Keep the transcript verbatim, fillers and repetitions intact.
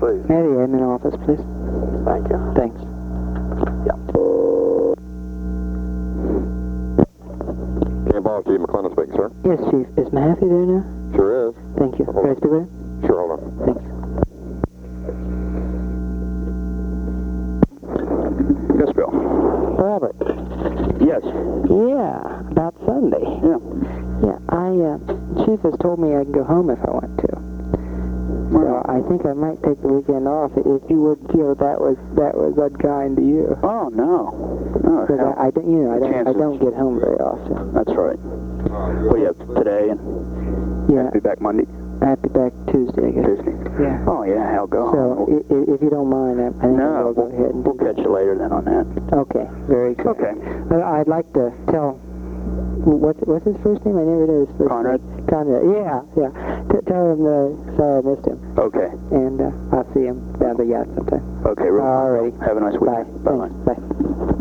please? May the admin office, please. Thank you. Thanks. Yeah. Camp Ball, Chief McClellan speaking, sir. Yes, Chief. Is Mahaffey there now? Sure is. Thank you. Hold Can I on. speak with him? Sure, hold on. Thanks. Yes, Bill. Robert. Yes. Yeah, about Sunday. Yeah. Yeah, I, uh, Chief has told me I can go home if I want to. So Well, I think I might take the weekend off if you would feel that was that was unkind to you. oh, no. No, Because hell, I, I, don't- you know, I don't, I chances. don't get home very often. that's right. Well, yeah, today and Yeah, be back Monday, I have to be back Tuesday, I guess. Tuesday. Yeah. Oh, yeah, hell, go So home. i- i- if you don't mind, I I think No, I'll go we'll, ahead and we'll catch you later then on that. Okay, very good. Okay. Uh, I'd like to tell. What's what's his first name? I never know his first Conrad? name. Conrad. Yeah, yeah. T tell him uh, sorry I missed him, Okay. and uh, I'll see him down the yacht sometime. Okay, real All righty. Have a nice Bye. weekend. Bye-bye. Thanks. Bye.